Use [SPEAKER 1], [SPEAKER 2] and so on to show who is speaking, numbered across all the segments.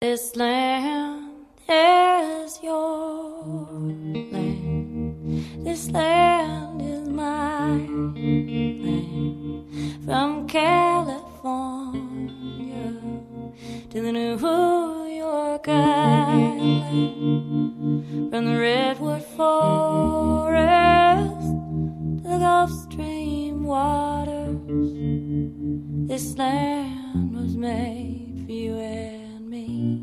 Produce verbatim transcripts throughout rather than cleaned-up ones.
[SPEAKER 1] This land is your land. This land is my land. From California to the New York Island. From the redwood forest to the Gulf Stream waters. This land was made for you and me.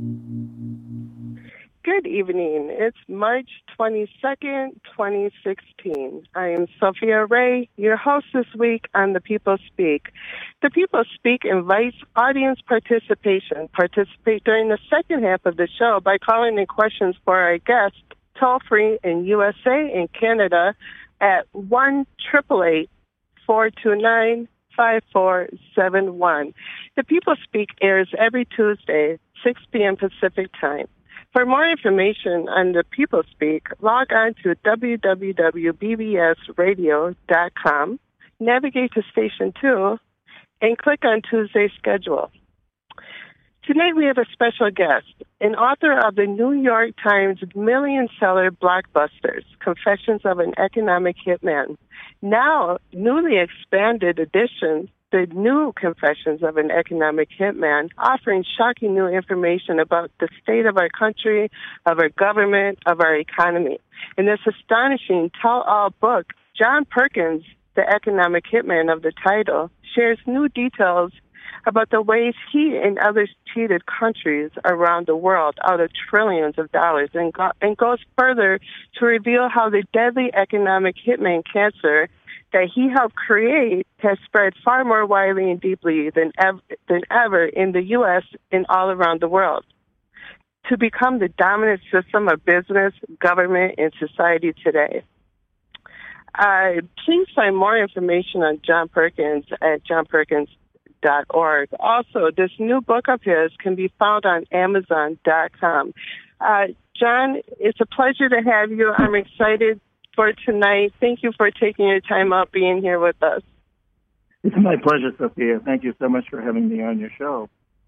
[SPEAKER 2] Good evening. It's March twenty-second, twenty sixteen. I am Sophia Ray, your host this week on The People Speak. The People Speak invites audience participation. Participate during the second half of the show by calling in questions for our guests toll-free in U S A and Canada at one eight eight eight, four two nine, five four seven one. The People Speak airs every Tuesday, six p.m. Pacific Time. For more information on The People Speak, log on to w w w dot b b s radio dot com, navigate to Station two, and click on Tuesday's schedule. Tonight we have a special guest, an author of the New York Times million-seller blockbusters, Confessions of an Economic Hitman. Now, newly expanded edition, The New Confessions of an Economic Hitman, offering shocking new information about the state of our country, of our government, of our economy. In this astonishing tell-all book, John Perkins, the economic hitman of the title, shares new details about the ways he and others cheated countries around the world out of trillions of dollars, and, go- and goes further to reveal how the deadly economic hitman cancer that he helped create has spread far more widely and deeply than ever, than ever in the U S and all around the world, to become the dominant system of business, government, and society today. Uh, please find more information on John Perkins at john perkins dot org. Also, this new book of his can be found on amazon dot com. Uh, John, it's a pleasure to have you. I'm excited for tonight. Thank you for taking your time out being here with us.
[SPEAKER 3] It's my pleasure, Sophia. Thank you so much for having me on your show.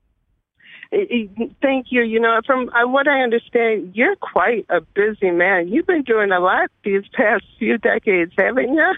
[SPEAKER 2] Thank you. You know, from what I understand, you're quite a busy man. You've been doing a lot these past few decades, haven't you?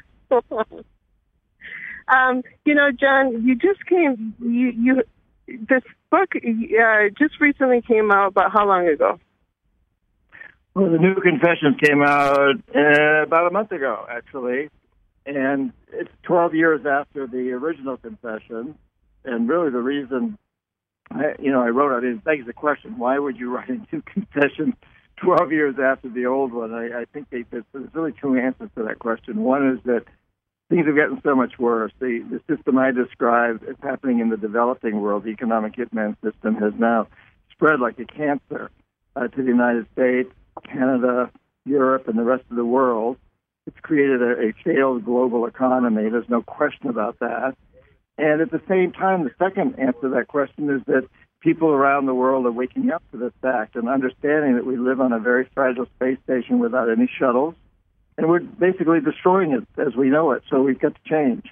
[SPEAKER 2] um, you know, John, you just came, you, you this book uh, just recently came out, about how long ago?
[SPEAKER 3] Well, the New Confessions came out uh, about a month ago, actually, and it's twelve years after the original Confession. And really, the reason, I, you know, I wrote it, it begs the question: why would you write a new Confession twelve years after the old one? I, I think they, there's really two answers to that question. One is that things have gotten so much worse. The the system I described as happening in the developing world, the economic hitman system, has now spread like a cancer uh, to the United States, Canada, Europe, and the rest of the world. It's created a, a failed global economy. There's no question about that. And at the same time, the second answer to that question is that people around the world are waking up to this fact and understanding that we live on a very fragile space station without any shuttles, and we're basically destroying it as we know it. So we've got to change.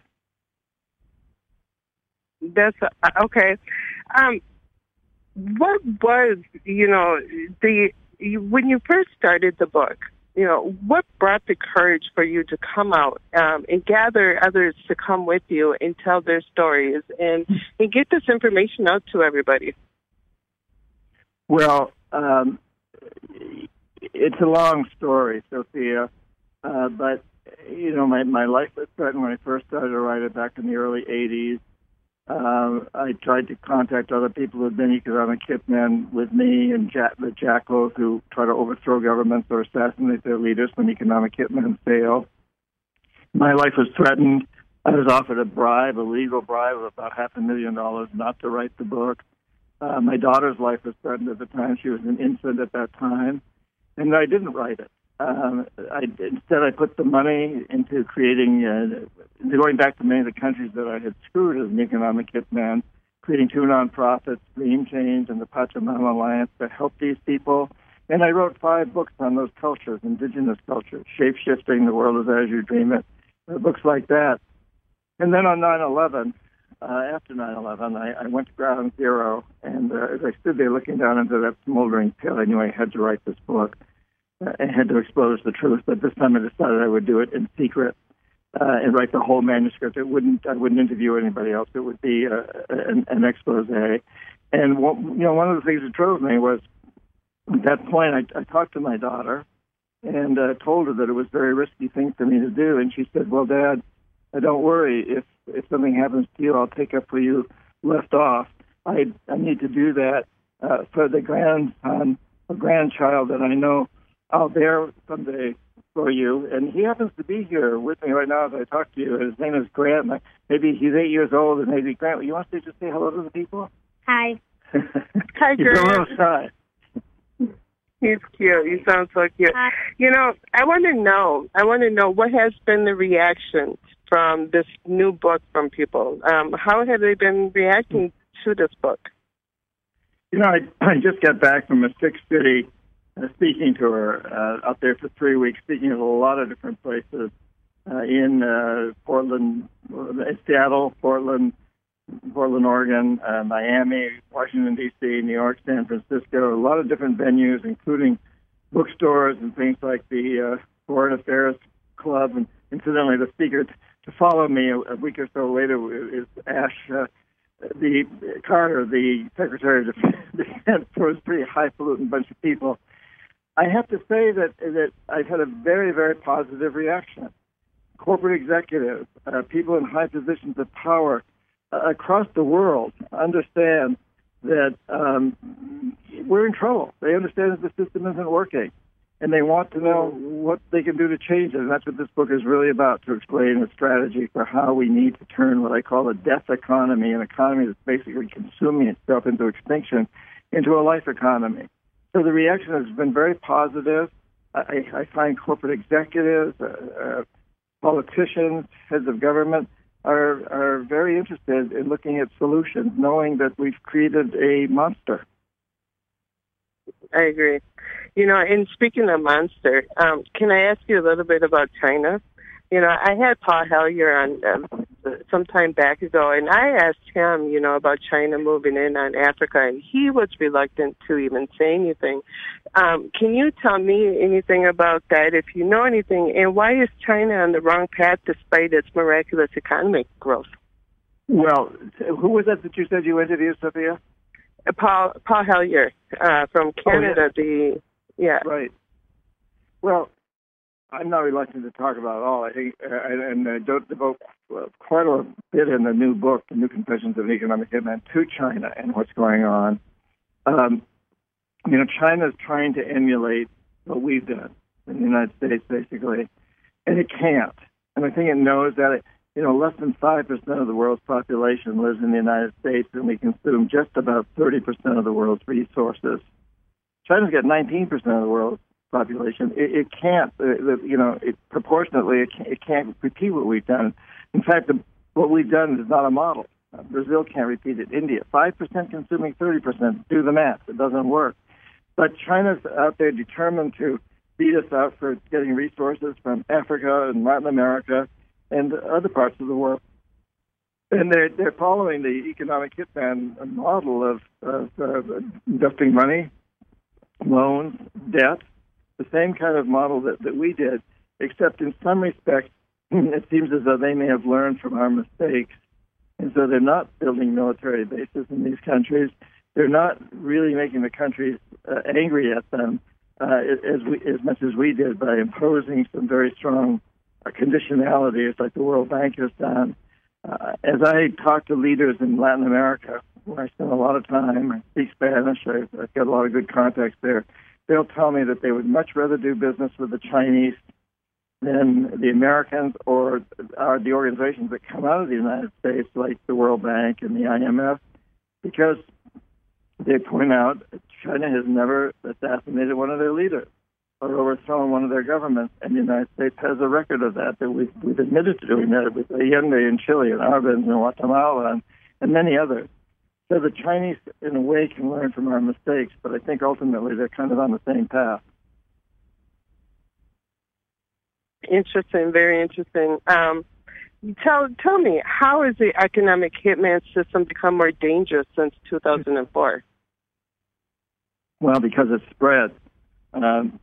[SPEAKER 2] That's uh, okay. Um, what was, you know, the You, when you first started the book, you know, what brought the courage for you to come out um, and gather others to come with you and tell their stories and, and get this information out to everybody?
[SPEAKER 3] Well, um, it's a long story, Sophia, uh, but, you know, my, my life was threatened when I first started to write it back in the early eighties. Uh, I tried to contact other people who had been economic hitmen with me, and jack- the jackals who try to overthrow governments or assassinate their leaders when economic hitmen fail. My life was threatened. I was offered a bribe, a legal bribe of about half a million dollars not to write the book. Uh, my daughter's life was threatened at the time. She was an infant at that time, and I didn't write it. Um, I, instead, I put the money into creating, uh, going back to many of the countries that I had screwed as an economic hitman, creating two nonprofits, Dream Change and the Pachamama Alliance, to help these people. And I wrote five books on those cultures, indigenous cultures, Shape-Shifting, The World is As You Dream It, uh, books like that. And then on nine eleven, uh, after nine eleven, I, I went to Ground Zero, and uh, as I stood there looking down into that smoldering pit, I knew I had to write this book. uh, I had to expose the truth, but this time I decided I would do it in secret uh, and write the whole manuscript. It wouldn't, I wouldn't interview anybody else. It would be uh, an, an expose. And what, you know, one of the things that drove me was, at that point, I, I talked to my daughter and uh, told her that it was a very risky thing for me to do. And she said, well, Dad, uh, don't worry. If if something happens to you, I'll take up where you left off. I, I need to do that uh, for the grandson, a grandchild that I know out there someday for you. And he happens to be here with me right now as I talk to you. His name is Grant. Maybe he's eight years old, and maybe Grant, you want to just say hello to the people?
[SPEAKER 4] Hi.
[SPEAKER 2] Hi,
[SPEAKER 3] He's a
[SPEAKER 2] Grant.
[SPEAKER 3] little shy.
[SPEAKER 2] He's cute. You sound so cute.
[SPEAKER 4] Hi.
[SPEAKER 2] You know, I want to know, I want to know what has been the reaction from this new book from people. Um, how have they been reacting to this book?
[SPEAKER 3] You know, I, I just got back from a six-city uh, speaking tour uh, out there for three weeks, speaking at a lot of different places uh, in uh, Portland, uh, Seattle, Portland, Portland, Oregon, uh, Miami, Washington, D C, New York, San Francisco, a lot of different venues, including bookstores and things like the uh, Foreign Affairs Club. And incidentally, the speaker t- to follow me a, a week or so later is Ash uh, the Carter, the Secretary of Defense, for a pretty highfalutin bunch of people. I have to say that that I've had a very, very positive reaction. Corporate executives, uh, people in high positions of power uh, across the world understand that um, we're in trouble. They understand that the system isn't working, and they want to know what they can do to change it. And that's what this book is really about, to explain a strategy for how we need to turn what I call a death economy, an economy that's basically consuming itself into extinction, into a life economy. So the reaction has been very positive. I, I find corporate executives, uh, uh, politicians, heads of government are are very interested in looking at solutions, knowing that we've created a monster.
[SPEAKER 2] I agree. You know, and speaking of monster, um, can I ask you a little bit about China? You know, I had Paul Hellyer on um, some time back ago, and I asked him, you know, about China moving in on Africa, and he was reluctant to even say anything. Um, can you tell me anything about that, if you know anything, and why is China on the wrong path despite its miraculous economic growth?
[SPEAKER 3] Well, who was that that you said you interviewed, Sophia?
[SPEAKER 2] Uh, Paul Paul Hellyer uh, from Canada.
[SPEAKER 3] Oh, yeah.
[SPEAKER 2] The yeah.
[SPEAKER 3] Right. Well, I'm not reluctant to talk about it all. I think, uh, and I don't devote uh, quite a bit in the new book, The New Confessions of an Economic Hitman, to China and what's going on. Um, you know, China is trying to emulate what we've done in the United States, basically, and it can't. And I think it knows that, it, you know, less than five percent of the world's population lives in the United States, and we consume just about thirty percent of the world's resources. China's got nineteen percent of the world's population. It, it can't, uh, you know, it, proportionately, it can't, it can't repeat what we've done. In fact, the, what we've done is not a model. Uh, Brazil can't repeat it. India, five percent consuming thirty percent. Do the math. It doesn't work. But China's out there determined to beat us out for getting resources from Africa and Latin America and other parts of the world. And they're, they're following the economic hitman model of, of uh, investing money, loans, debt, the same kind of model that, that we did, except in some respects, it seems as though they may have learned from our mistakes. And so they're not building military bases in these countries. They're not really making the countries uh, angry at them uh, as we, as much as we did by imposing some very strong uh, conditionalities like the World Bank has done. Uh, as I talk to leaders in Latin America, where I spend a lot of time, I speak Spanish, I've, I've got a lot of good contacts there, they'll tell me that they would much rather do business with the Chinese than the Americans or uh, the organizations that come out of the United States, like the World Bank and the I M F, because they point out China has never assassinated one of their leaders or overthrown one of their governments, and the United States has a record of that, that we've, we've admitted to doing that with Allende in Chile and Arbenz in Guatemala and, and many others. So the Chinese, in a way, can learn from our mistakes, but I think ultimately they're kind of on the same path.
[SPEAKER 2] Interesting, very interesting. Um, tell tell me, how has the economic hitman system become more dangerous since two thousand four?
[SPEAKER 3] Well, because it's spread. Um,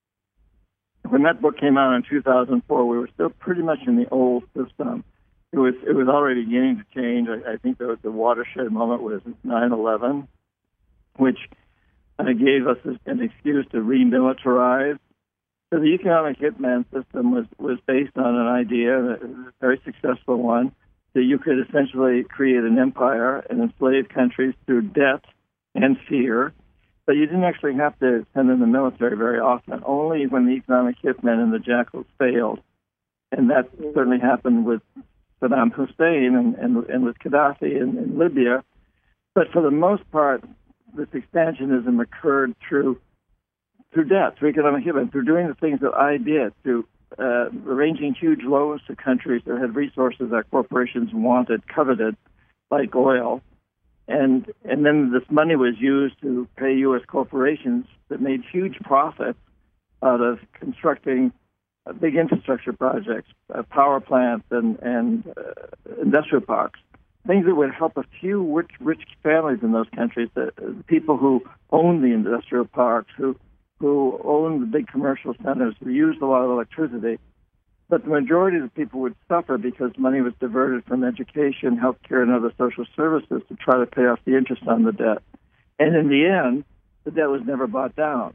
[SPEAKER 3] when that book came out in two thousand four, we were still pretty much in the old system. It was it was already beginning to change. I, I think the, the watershed moment was nine eleven, which uh, gave us an excuse to remilitarize. So the economic hitman system was, was based on an idea, a very successful one, that you could essentially create an empire and enslave countries through debt and fear. But you didn't actually have to send in the military very often, only when the economic hitmen and the jackals failed. And that certainly happened with Saddam Hussein and, and, and with Gaddafi in, in Libya. But for the most part, this expansionism occurred through through debt, through economic hitmen, through doing the things that I did, through uh, arranging huge loans to countries that had resources that corporations wanted, coveted, like oil. And and then this money was used to pay U S corporations that made huge profits out of constructing uh, big infrastructure projects, uh, power plants, and, and uh, industrial parks, things that would help a few rich, rich families in those countries, the, the people who own the industrial parks, who who owned the big commercial centers, who used a lot of electricity. But the majority of the people would suffer because money was diverted from education, healthcare, and other social services to try to pay off the interest on the debt. And in the end, the debt was never brought down.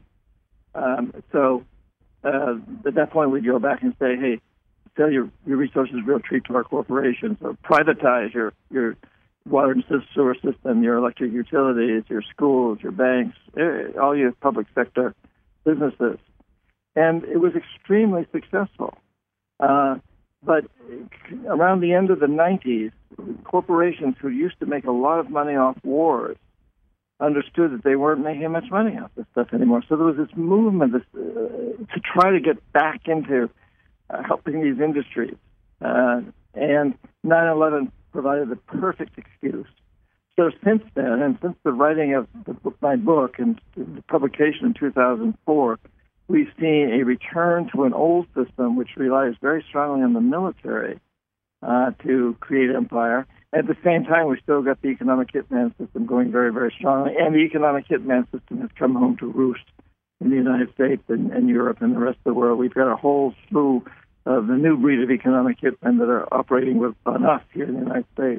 [SPEAKER 3] Um, so uh, at that point, we'd go back and say, hey, sell your, your resources real cheap to our corporations, or privatize your, your water and sewer system, your electric utilities, your schools, your banks, all your public sector businesses. And it was extremely successful. Uh, but around the end of the nineties, corporations who used to make a lot of money off wars understood that they weren't making much money off this stuff anymore. So there was this movement this, uh, to try to get back into uh, helping these industries. Uh, and nine eleven provided the perfect excuse. So since then, and since the writing of the book, my book and the publication in two thousand four, we've seen a return to an old system which relies very strongly on the military uh, to create empire. At the same time, we've still got the economic hitman system going very, very strongly, and the economic hitman system has come home to roost in the United States and, and Europe and the rest of the world. We've got a whole slew of the new breed of economic hitmen that are operating with, on us here in the United States.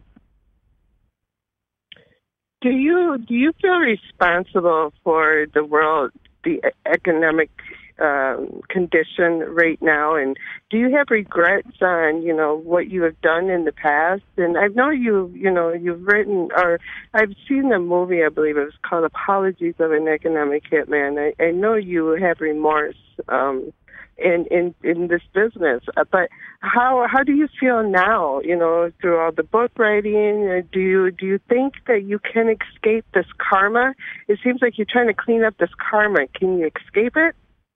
[SPEAKER 2] Do you do you feel responsible for the world, the economic um, condition right now, and do you have regrets on you know what you have done in the past? And I know you you know you've written, or I've seen the movie, I believe it was called Apologies of an Economic Hitman. I, I know you have remorse um, in in in this business, but how how do you feel now? You know, through all the book writing, do you do you think that you can escape this karma? It seems like you're trying to clean up this karma. Can you escape it?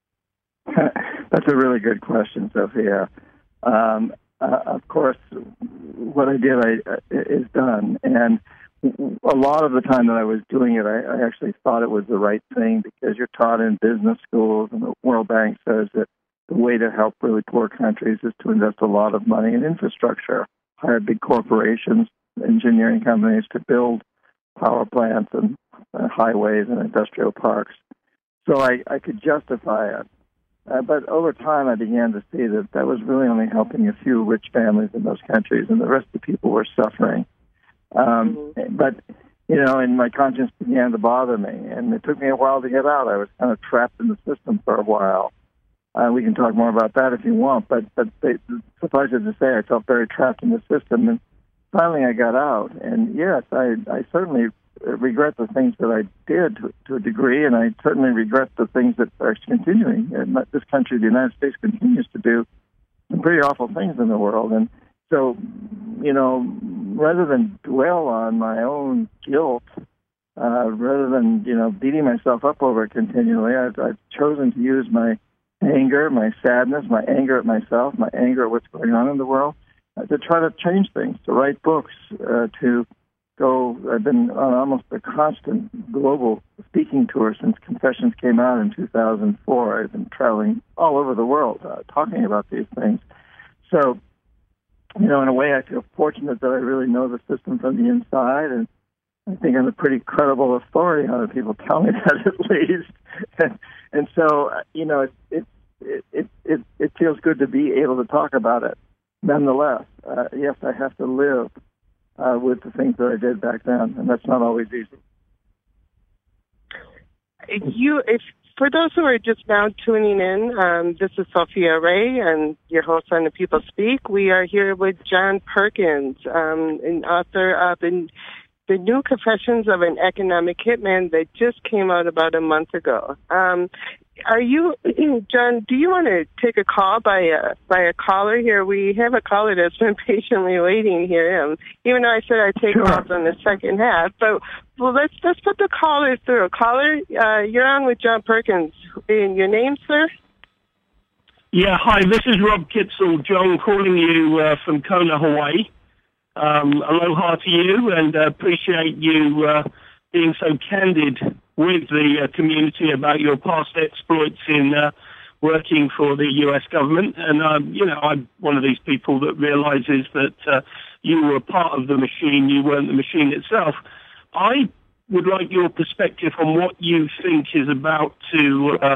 [SPEAKER 3] That's a really good question, Sophia. Um, uh, of course, what I did I, uh, is done, and a lot of the time that I was doing it, I, I actually thought it was the right thing, because you're taught in business schools, and the World Bank says that the way to help really poor countries is to invest a lot of money in infrastructure, hire big corporations, engineering companies to build power plants and uh, highways and industrial parks. So I, I could justify it. Uh, but over time, I began to see that that was really only helping a few rich families in those countries, and the rest of the people were suffering. Um, mm-hmm. But, you know, and my conscience began to bother me, and it took me a while to get out. I was kind of trapped in the system for a while. Uh, we can talk more about that if you want, but but they, suffice it to say, I felt very trapped in the system, and finally I got out. And yes, I, I certainly regret the things that I did to, to a degree, and I certainly regret the things that are continuing. And this country, the United States, continues to do some pretty awful things in the world. And so, you know, rather than dwell on my own guilt, uh, rather than, you know, beating myself up over it continually, I've, I've chosen to use my anger, my sadness, my anger at myself, my anger at what's going on in the world, uh, to try to change things, to write books, uh, to go. I've been on almost a constant global speaking tour since Confessions came out in two thousand four. I've been traveling all over the world uh, talking about these things. So you know, in a way, I feel fortunate that I really know the system from the inside, and I think I'm a pretty credible authority on it. People tell me that at least, and, and so you know, it it, it it it feels good to be able to talk about it. Nonetheless, uh, yes, I have to live uh, with the things that I did back then, and that's not always easy.
[SPEAKER 2] You, if for those who are just now tuning in, um, this is Sophia Ray, and your host on The People Speak. We are here with John Perkins, um, an author of an, The New Confessions of an Economic Hitman that just came out about a month ago. Um, are you, John, do you want to take a call by a, by a caller here? We have a caller that's been patiently waiting here, um, even though I said I'd take
[SPEAKER 3] Sure.
[SPEAKER 2] calls on the second half. But well, let's let's put the caller through. Caller, uh, you're on with John Perkins. And your name, sir?
[SPEAKER 4] Yeah, hi, this is Rob Kitzel, John, calling you uh, from Kona, Hawaii. Um, aloha to you, and uh, appreciate you uh, being so candid with the uh, community about your past exploits in uh, working for the U S government. And, um, you know, I'm one of these people that realizes that uh, you were part of the machine, you weren't the machine itself. I would like your perspective on what you think is about to uh,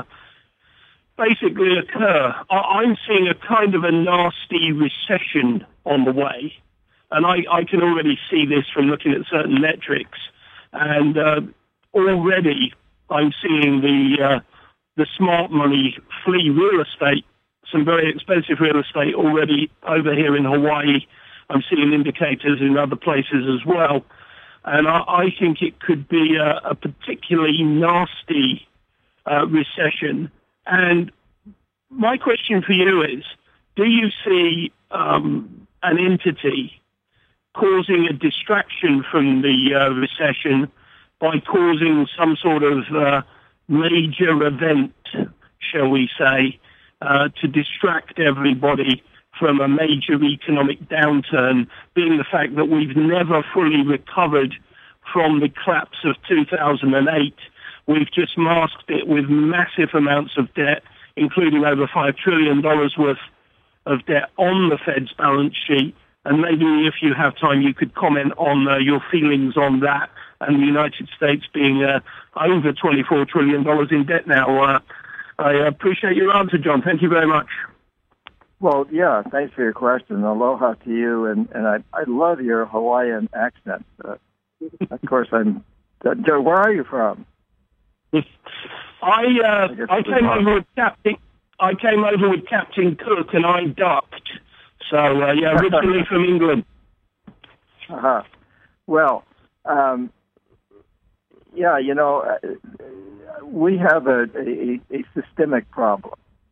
[SPEAKER 4] basically occur. I- I'm seeing a kind of a nasty recession on the way. And I, I can already see this from looking at certain metrics. And uh, already I'm seeing the uh, the smart money flee real estate, some very expensive real estate already over here in Hawaii. I'm seeing indicators in other places as well. And I, I think it could be a, a particularly nasty uh, recession. And my question for you is, do you see um, an entity causing a distraction from the uh, recession by causing some sort of uh, major event, shall we say, uh, to distract everybody from a major economic downturn, being the fact that we've never fully recovered from the collapse of two thousand eight. We've just masked it with massive amounts of debt, including over five trillion dollars worth of debt on the Fed's balance sheet. And maybe if you have time, you could comment on uh, your feelings on that and the United States being uh, over twenty-four trillion dollars in debt now. Uh, I appreciate your answer, John. Thank you very much.
[SPEAKER 3] Well, yeah, thanks for your question. Aloha to you, and, and I, I love your Hawaiian accent. Uh, of course, I'm... Uh, Joe, where are you from?
[SPEAKER 4] I uh, I, I came over with Captain I came over with Captain Cook, and I ducked. So, uh, yeah, originally from England.
[SPEAKER 3] Uh-huh. Well, um, yeah, you know, uh, we have a, a, a systemic problem.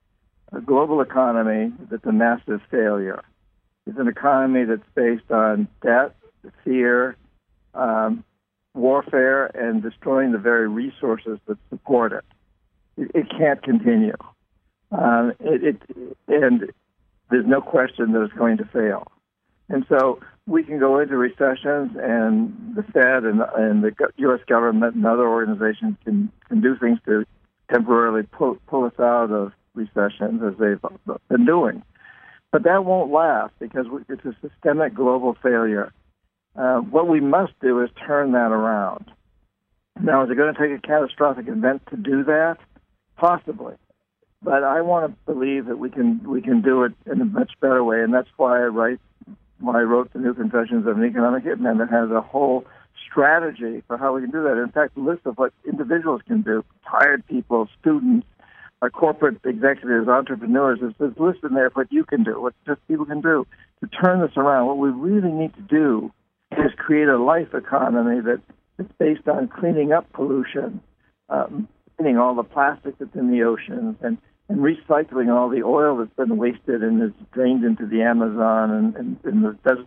[SPEAKER 3] A global economy that's a massive failure. It's an economy that's based on debt, fear, um, warfare, and destroying the very resources that support it. It, it can't continue. Um, it, it and there's no question that it's going to fail. And so we can go into recessions, and the Fed and, and the U S government and other organizations can, can do things to temporarily pull, pull us out of recessions, as they've been doing. But that won't last because it's a systemic global failure. Uh, what we must do is turn that around. Now, is it going to take a catastrophic event to do that? Possibly. But I want to believe that we can we can do it in a much better way, and that's why I write why I wrote The New Confessions of an Economic Hitman that has a whole strategy for how we can do that. In fact, a list of what individuals can do, tired people, students, our corporate executives, entrepreneurs. There's a list in there of what you can do, what just people can do to turn this around. What we really need to do is create a life economy that is based on cleaning up pollution, um, cleaning all the plastic that's in the oceans, and and recycling all the oil that's been wasted and is drained into the Amazon and, and, and the desert,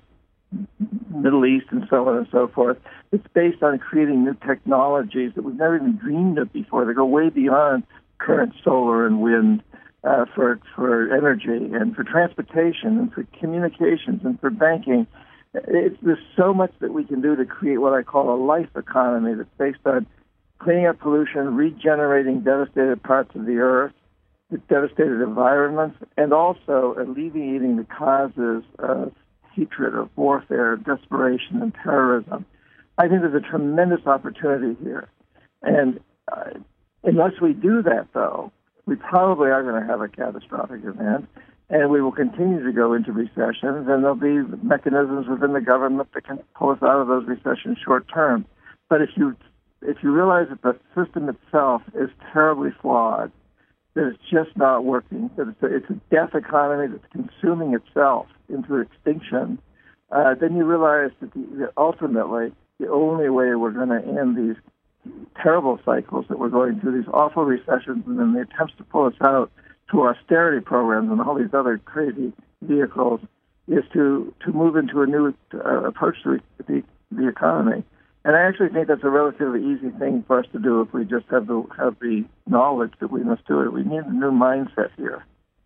[SPEAKER 3] Middle East and so on and so forth. It's based on creating new technologies that we've never even dreamed of before. They go way beyond current solar and wind uh, for for energy and for transportation and for communications and for banking. It's, there's so much that we can do to create what I call a life economy that's based on cleaning up pollution, regenerating devastated parts of the earth, devastated environments, and also alleviating the causes of hatred, of warfare, desperation, and terrorism. I think there's a tremendous opportunity here. And uh, unless we do that, though, we probably are going to have a catastrophic event, and we will continue to go into recessions, and there'll be mechanisms within the government that can pull us out of those recessions short term. But if you if you realize that the system itself is terribly flawed, that it's just not working, that it's a, it's a death economy that's consuming itself into extinction, uh, then you realize that, the, that ultimately the only way we're going to end these terrible cycles that we're going through, these awful recessions, and then the attempts to pull us out to austerity programs and all these other crazy vehicles, is to, to move into a new uh, approach to the, the economy. And I actually think that's a relatively easy thing for us to do if we just have the have the knowledge that we must do it. We need a new mindset here.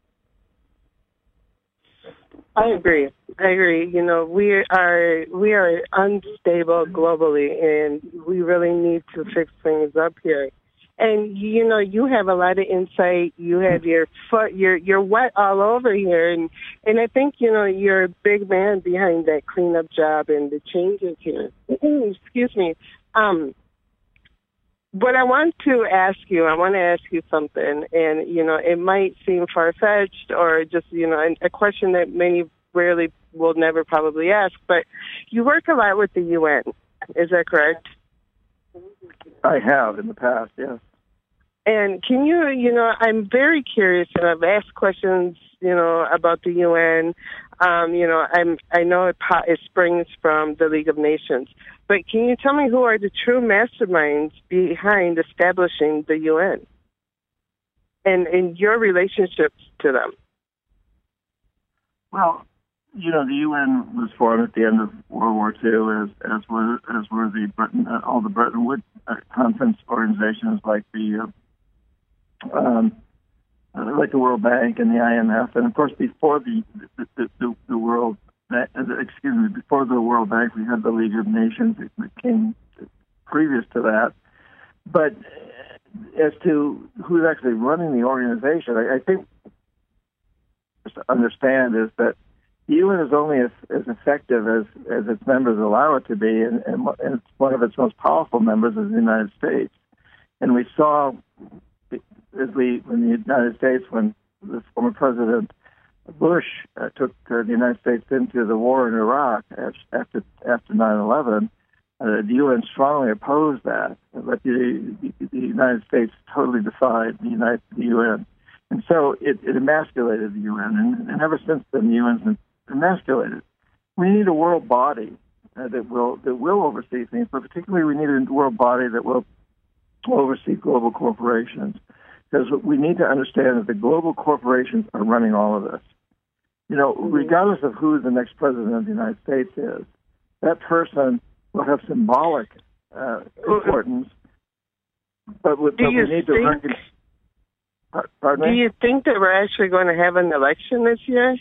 [SPEAKER 2] I agree. I agree. You know, we are we are unstable globally, and we really need to fix things up here. And you know, you have a lot of insight. You have your foot. You're you're wet all over here, and and I think you know you're a big man behind that cleanup job and the changes here. Excuse me. Um, what I want to ask you, I want to ask you something, and you know, it might seem far fetched or just you know a question that many rarely will never probably ask. But you work a lot with the U N. Is that correct?
[SPEAKER 3] I have in the past, yes.
[SPEAKER 2] And can you, you know, I'm very curious, and I've asked questions, you know, about the U N. Um, you know, I'm, I know it, it springs from the League of Nations. But can you tell me who are the true masterminds behind establishing the U N and, and your relationships to them?
[SPEAKER 3] Well, you know, the U N was formed at the end of World War Two, as as were as were the Bretton, uh, all the Bretton Woods uh, conference organizations like the uh, um, uh, like the World Bank and the I M F, and of course before the the, the, the, the World uh, excuse me before the World Bank we had the League of Nations that came previous to that. But as to who's actually running the organization, I, I think to understand is that the U N is only as, as effective as, as its members allow it to be, and, and, and it's one of its most powerful members is the United States. And we saw, as we in the United States, when the former President Bush uh, took uh, the United States into the war in Iraq after after nine eleven, uh, the U N strongly opposed that, but the, the, the United States totally defied the, United, the U N. And so it, it emasculated the U N, and, and ever since then the U N's been emasculated. We need a world body uh, that will that will oversee things, but particularly we need a world body that will oversee global corporations, because we need to understand that the global corporations are running all of this. You know, regardless of who the next president of the United States is, that person will have symbolic uh, importance, but, with, but we need to recognize. Pardon
[SPEAKER 2] Do
[SPEAKER 3] me?
[SPEAKER 2] you think that we're actually going to have an election this year?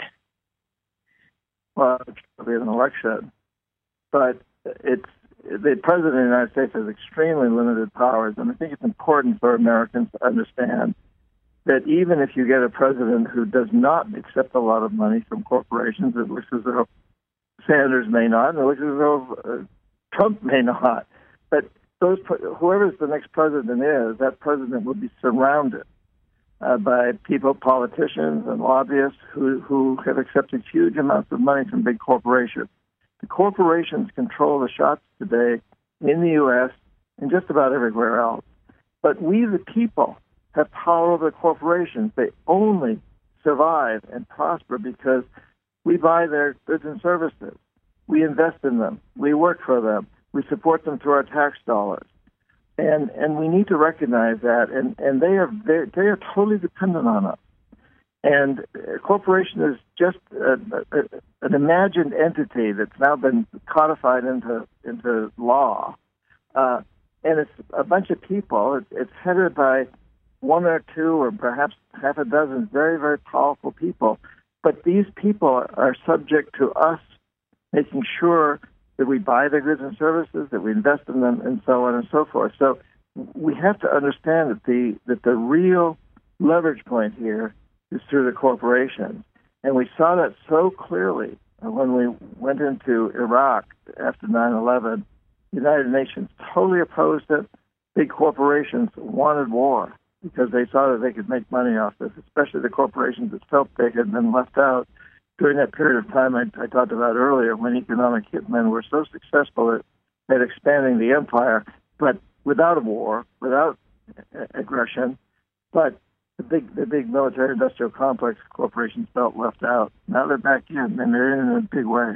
[SPEAKER 3] Well, it'll be an election, but it's the president of the United States has extremely limited powers, and I think it's important for Americans to understand that even if you get a president who does not accept a lot of money from corporations, it looks as though Sanders may not, and it looks as though uh, Trump may not, but those whoever the next president is, that president will be surrounded Uh, by people, politicians, and lobbyists who, who have accepted huge amounts of money from big corporations. The corporations control the shots today in the U S and just about everywhere else. But we, the people, have power over the corporations. They only survive and prosper because we buy their goods and services. We invest in them. We work for them. We support them through our tax dollars. And and we need to recognize that, and, and they are they, they are totally dependent on us. And a corporation is just a, a, an imagined entity that's now been codified into into law, uh, and it's a bunch of people. It, it's headed by one or two or perhaps half a dozen very very powerful people. But these people are subject to us making sure that we buy their goods and services, that we invest in them, and so on and so forth. So we have to understand that the that the real leverage point here is through the corporations. And we saw that so clearly when we went into Iraq after nine eleven, the United Nations totally opposed it. Big corporations wanted war because they saw that they could make money off this, especially the corporations that felt they had been left out during that period of time I, I talked about earlier, when economic hitmen were so successful at, at expanding the empire, but without a war, without aggression. But the big, the big military-industrial complex corporations felt left out. Now they're back in, and they're in a big way.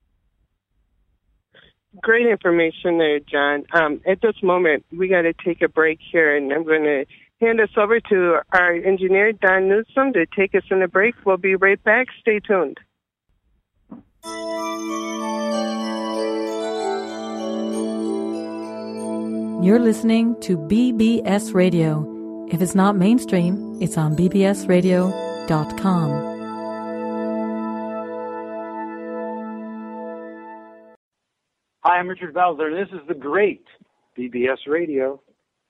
[SPEAKER 2] Great information there, John. Um, at this moment, we got to take a break here, and I'm going to hand us over to our engineer, Don Newsom, to take us in a break. We'll be right back. Stay tuned.
[SPEAKER 5] You're listening to B B S Radio. If it's not mainstream, it's on b b s radio dot com.
[SPEAKER 6] Hi, I'm Richard Belzer, and this is the great B B S Radio.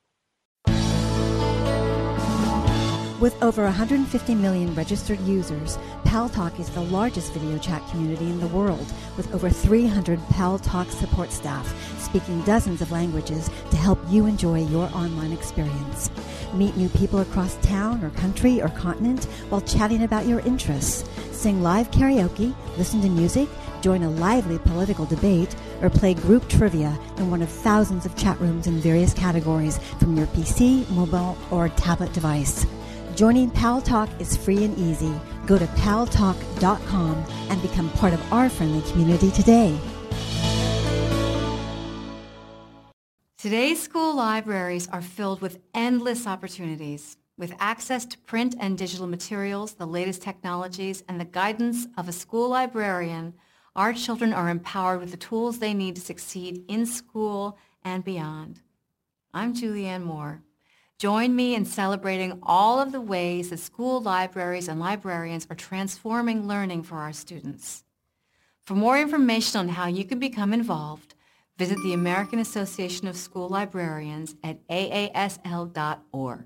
[SPEAKER 7] With over one hundred fifty million registered users, Paltalk is the largest video chat community in the world, with over three hundred Paltalk support staff speaking dozens of languages to help you enjoy your online experience. Meet new people across town or country or continent while chatting about your interests. Sing live karaoke, listen to music, join a lively political debate, or play group trivia in one of thousands of chat rooms in various categories from your P C, mobile, or tablet device. Joining Paltalk is free and easy. Go to pal talk dot com and become part of our friendly community today.
[SPEAKER 8] Today's school libraries are filled with endless opportunities. With access to print and digital materials, the latest technologies, and the guidance of a school librarian, our children are empowered with the tools they need to succeed in school and beyond. I'm Julianne Moore. Join me in celebrating all of the ways that school libraries and librarians are transforming learning for our students. For more information on how you can become involved, visit the American Association of School Librarians at A A S L dot org.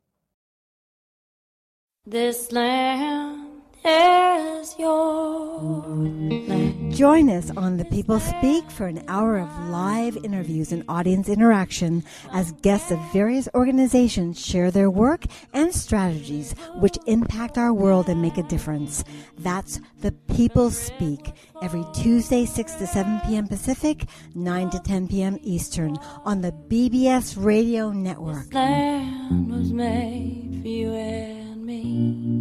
[SPEAKER 1] This land is your land.
[SPEAKER 7] Join us on The People Speak for an hour of live interviews and audience interaction as guests of various organizations share their work and strategies which impact our world and make a difference. That's The People Speak, every Tuesday, six to seven p.m. Pacific, nine to ten p.m. Eastern, on the B B S Radio Network.
[SPEAKER 1] This land was made for you and me.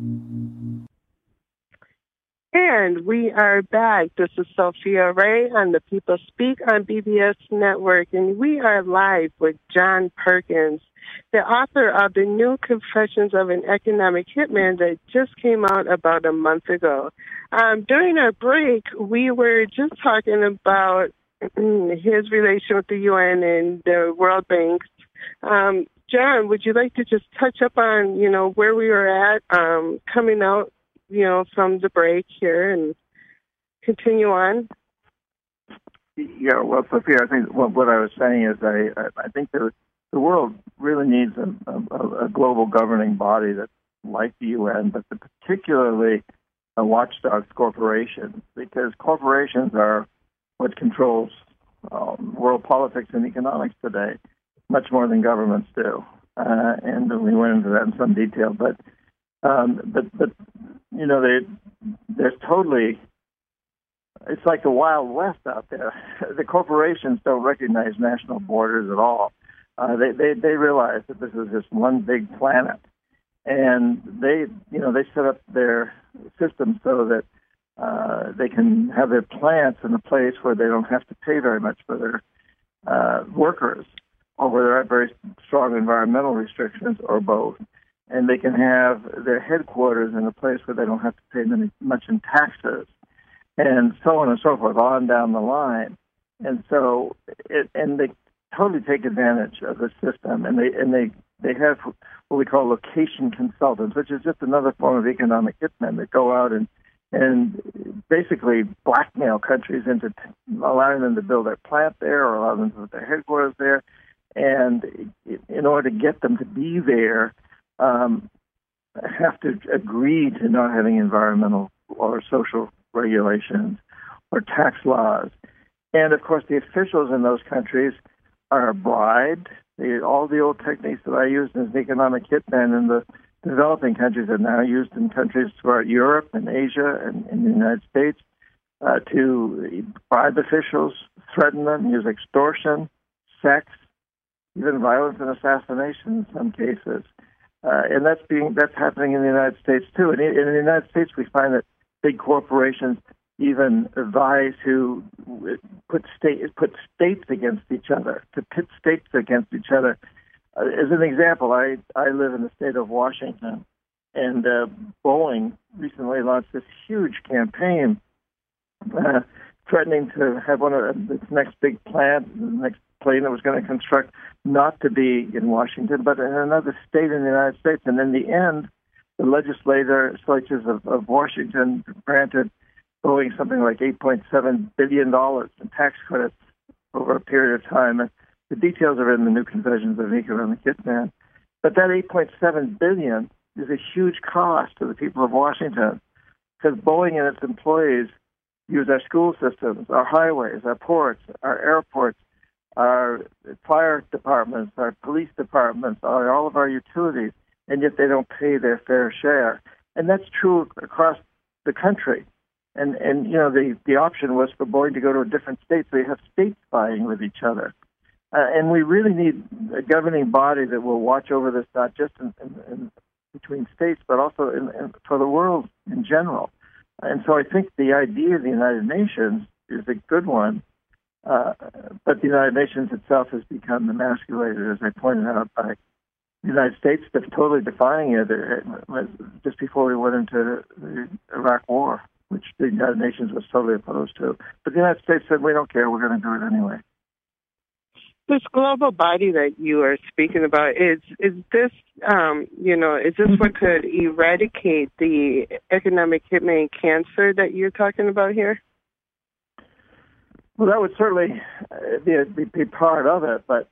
[SPEAKER 2] And we are back. This is Sophia Ray on The People Speak on B B S Network, and we are live with John Perkins, the author of the new Confessions of an Economic Hitman that just came out about a month ago. Um, during our break, we were just talking about his relation with the U N and the World Bank. Um, John, would you like to just touch up on, you know, where we were at um, coming out, you know, from the break here and continue on?
[SPEAKER 3] Yeah, well, Sophia, I think what, what I was saying is I, I think the, the world really needs a, a, a global governing body that's like the U N, but particularly a watchdog corporations, because corporations are what controls um, world politics and economics today, much more than governments do. Uh, and we went into that in some detail, but um, but but you know, they there's totally, it's like the Wild West out there. The corporations don't recognize national borders at all. Uh, they, they they realize that this is just one big planet, and they you know they set up their system so that uh, they can have their plants in a place where they don't have to pay very much for their uh, workers, or where there are very strong environmental restrictions, or both. And they can have their headquarters in a place where they don't have to pay many, much in taxes, and so on and so forth, on down the line. And so, it, and they totally take advantage of the system, and they and they, they have what we call location consultants, which is just another form of economic hitmen that go out and and basically blackmail countries into t- allowing them to build their plant there or allow them to put their headquarters there, and in order to get them to be there, Um, have to agree to not having environmental or social regulations or tax laws. And, of course, the officials in those countries are bribed. They, all the old techniques that I used as an economic hitman in the developing countries are now used in countries throughout Europe and Asia and in the United States uh, to bribe officials, threaten them, use extortion, sex, even violence and assassination in some cases. Uh, and that's being that's happening in the United States, too. And in, in the United States, we find that big corporations even advise to put state put states against each other, to pit states against each other. Uh, as an example, I, I live in the state of Washington, and uh, Boeing recently launched this huge campaign uh, threatening to have one of its next big plant, the next plane that was going to construct, not to be in Washington, but in another state in the United States. And in the end, the legislators of, of Washington granted Boeing something like eight point seven billion dollars in tax credits over a period of time. And the details are in the new Confessions of an Economic Hitman. But that eight point seven billion dollars is a huge cost to the people of Washington because Boeing and its employees use our school systems, our highways, our ports, our airports, our fire departments, our police departments, our, all of our utilities, and yet they don't pay their fair share. And that's true across the country. And, and you know, the, the option was for Boeing to go to a different state, so you have states vying with each other. Uh, and we really need a governing body that will watch over this, not just in, in, in between states, but also in, in, for the world in general. And so I think the idea of the United Nations is a good one, uh, but the United Nations itself has become emasculated, as I pointed out, by the United States totally defining it just before we went into the Iraq War, which the United Nations was totally opposed to. But the United States said, we don't care, we're going to do it anyway.
[SPEAKER 2] This global body that you are speaking about, is is this, um, you know, is this what could eradicate the economic hitman cancer that you're talking about here?
[SPEAKER 3] Well, that would certainly be, be part of it, but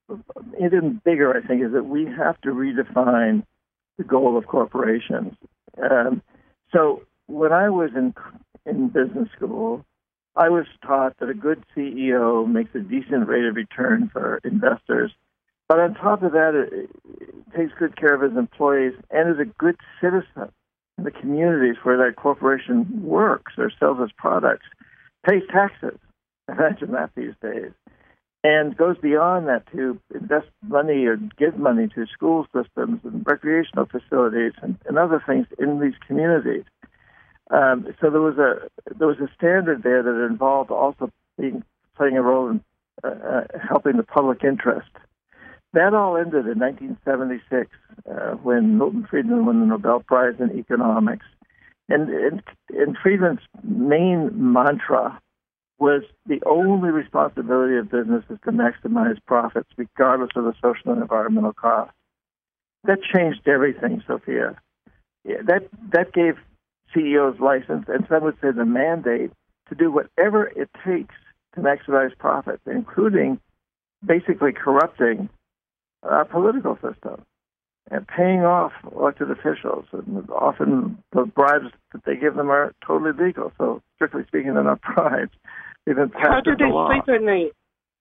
[SPEAKER 3] even bigger, I think, is that we have to redefine the goal of corporations. Um, so when I was in in business school, I was taught that a good C E O makes a decent rate of return for investors, but on top of that, it, it takes good care of his employees and is a good citizen in the communities where that corporation works or sells its products, pays taxes. Imagine that these days. And goes beyond that to invest money or give money to school systems and recreational facilities and, and other things in these communities. Um, so there was a there was a standard there that involved also being playing a role in uh, uh, helping the public interest. That all ended in nineteen seventy-six uh, when Milton Friedman won the Nobel Prize in Economics. And, and, and Friedman's main mantra was the only responsibility of business is to maximize profits regardless of the social and environmental costs. That changed everything, Sophia. Yeah, that that gave C E Os license, and some would say the mandate, to do whatever it takes to maximize profits, including basically corrupting our political system and paying off elected officials. And often the bribes that they give them are totally legal. So strictly speaking, they're not bribes. They've been passed
[SPEAKER 2] How do they
[SPEAKER 3] law.
[SPEAKER 2] sleep at night?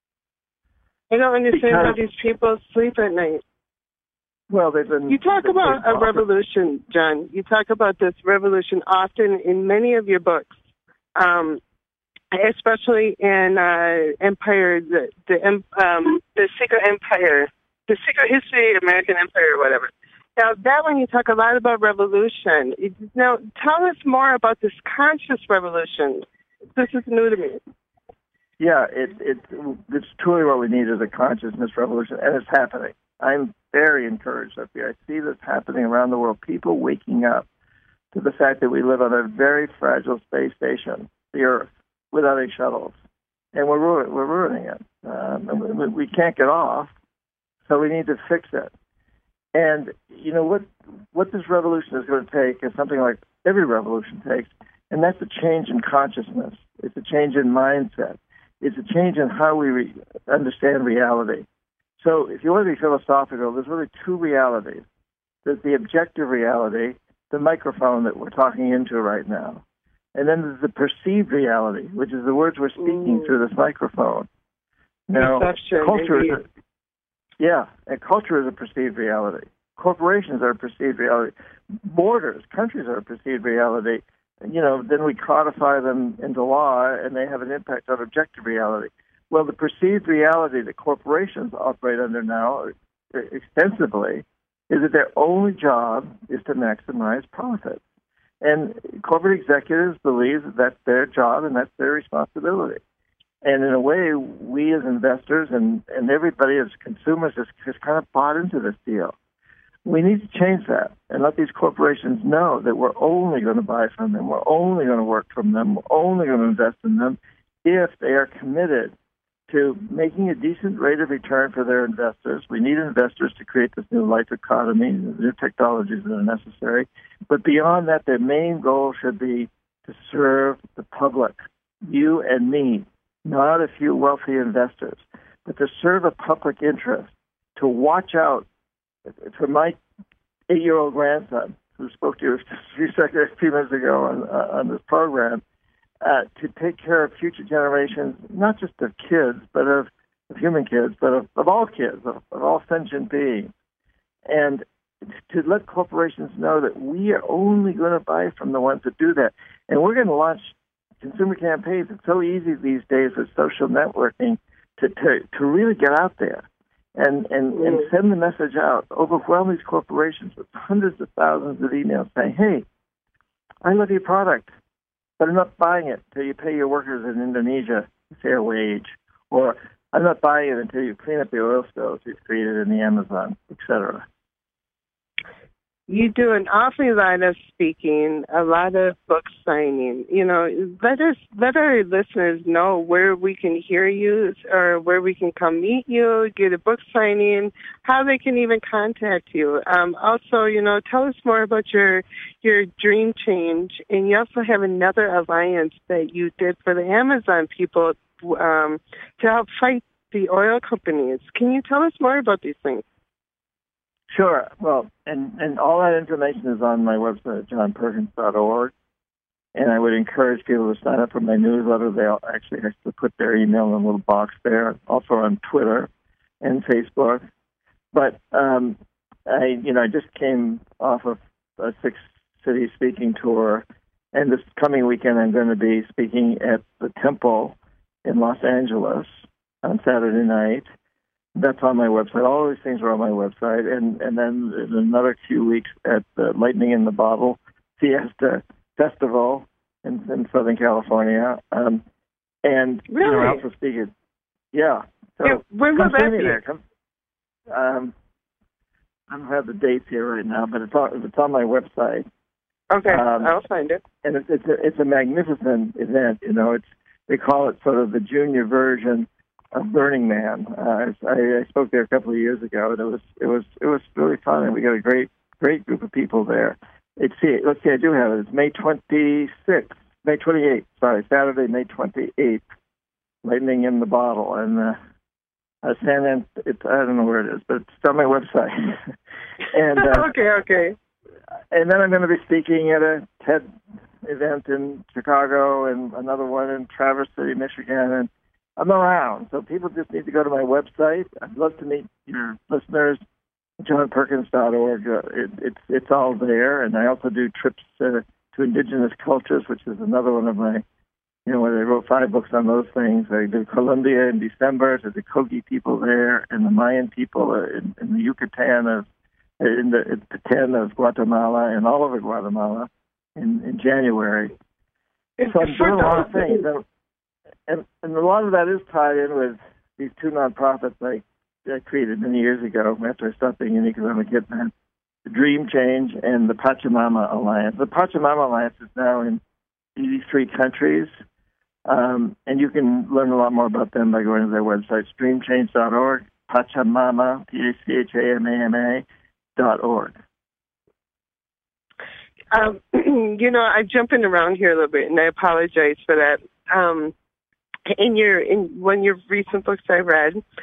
[SPEAKER 2] I don't understand
[SPEAKER 3] Because,
[SPEAKER 2] how these people sleep at night.
[SPEAKER 3] Well, they've been.
[SPEAKER 2] You talk
[SPEAKER 3] they've
[SPEAKER 2] about
[SPEAKER 3] been
[SPEAKER 2] a revolution, John. You talk about this revolution often in many of your books, um, especially in uh, Empire, the the, um, the Secret Empire, the Secret History of American Empire, or whatever. Now, that one you talk a lot about revolution. It, now, tell us more about this conscious revolution. This is new to me.
[SPEAKER 3] Yeah, it, it, it's truly what we need is a consciousness revolution, and it's happening. I'm very encouraged up here. I see this happening around the world. People waking up to the fact that we live on a very fragile space station, the Earth, without any shuttles, and we're ruining, we're ruining it. Um, and we, we can't get off, so we need to fix it. And you know what? What this revolution is going to take is something like every revolution takes, and that's a change in consciousness. It's a change in mindset. It's a change in how we re- understand reality. So if you want to be philosophical, there's really two realities. There's the objective reality, the microphone that we're talking into right now. And then there's the perceived reality, which is the words we're speaking mm. through this microphone. Now,
[SPEAKER 2] Perception,
[SPEAKER 3] culture
[SPEAKER 2] indeed.
[SPEAKER 3] is a, yeah, and culture is a perceived reality. Corporations are a perceived reality. Borders, countries are a perceived reality. You know, then we codify them into law, and they have an impact on objective reality. Well, the perceived reality that corporations operate under now extensively is that their only job is to maximize profit. And corporate executives believe that that's their job and that's their responsibility. And in a way, we as investors and, and everybody as consumers has, has kind of bought into this deal. We need to change that and let these corporations know that we're only going to buy from them, we're only going to work from them, we're only going to invest in them if they are committed to making a decent rate of return for their investors. We need investors to create this new life economy, the new technologies that are necessary. But beyond that, their main goal should be to serve the public, you and me, not a few wealthy investors, but to serve a public interest, to watch out for my eight-year-old grandson, who spoke to you a few seconds, a few minutes ago on, uh, on this program, uh, to take care of future generations, not just of kids, but of, of human kids, but of, of all kids, of, of all sentient beings. And to let corporations know that we are only going to buy from the ones that do that. And we're going to launch consumer campaigns. It's so easy these days with social networking to, to, to really get out there and, and, and send the message out, overwhelm these corporations with hundreds of thousands of emails saying, hey, I love your product, but I'm not buying it until you pay your workers in Indonesia a fair wage, or I'm not buying it until you clean up the oil spills you've created in the Amazon, et cetera.
[SPEAKER 2] You do an awful lot of speaking, a lot of book signing. You know, let us let our listeners know where we can hear you or where we can come meet you, get a book signing, how they can even contact you. Um, also, you know, tell us more about your your Dream Change, and you also have another alliance that you did for the Amazon people um, to help fight the oil companies. Can you tell us more about these things?
[SPEAKER 3] Sure. Well, and, and all that information is on my website, john perkins dot org. And I would encourage people to sign up for my newsletter. They'll actually have to put their email in a little box there. Also on Twitter and Facebook. But um, I, you know, I just came off of a six-city speaking tour, and this coming weekend I'm going to be speaking at the Temple in Los Angeles on Saturday night. That's on my website. All these things are on my website. And, and then in another few weeks at the Lightning in the Bottle Fiesta Festival in, in Southern California. Um, and
[SPEAKER 2] really?
[SPEAKER 3] you know, I also speak at, yeah. So
[SPEAKER 2] yeah, when will that be?
[SPEAKER 3] There. Come, um, I don't have the dates here right now, but it's on, it's on my website.
[SPEAKER 2] Okay,
[SPEAKER 3] um,
[SPEAKER 2] I'll find it.
[SPEAKER 3] And it's, it's, a, it's a magnificent event. You know, it's they call it sort of the junior version of Burning Man. Uh, I, I spoke there a couple of years ago, and it was it was it was really fun, and we got a great great group of people there. It's see, let's see, I do have it. It's May twenty-sixth, May twenty-eighth. Sorry, Saturday, May twenty-eighth. Lightning in the Bottle, and uh, uh, San Ant- it's I don't know where it is, but it's on my website. and uh,
[SPEAKER 2] okay, okay.
[SPEAKER 3] And then I'm going to be speaking at a TED event in Chicago, and another one in Traverse City, Michigan, and I'm around, so people just need to go to my website. I'd love to meet your listeners, john perkins dot org. Uh, it, it's it's all there, and I also do trips uh, to indigenous cultures, which is another one of my, you know, where I wrote five books on those things. I did Colombia in December to the Kogi people there, and the Mayan people in, in the Yucatan of, in the in Petén of Guatemala, and all over Guatemala in, in January. So I'm doing a lot of things. And, and a lot of that is tied in with these two nonprofits I, I created many years ago after I stopped being an economic hitman, the Dream Change and the Pachamama Alliance. The Pachamama Alliance is now in eighty-three countries, um, and you can learn a lot more about them by going to their websites, dream change dot org, Pachamama, P A C H A M A M A, dot org.
[SPEAKER 2] Um, you know, I'm jumping around here a little bit, and I apologize for that. Um, In your in one of your recent books I read,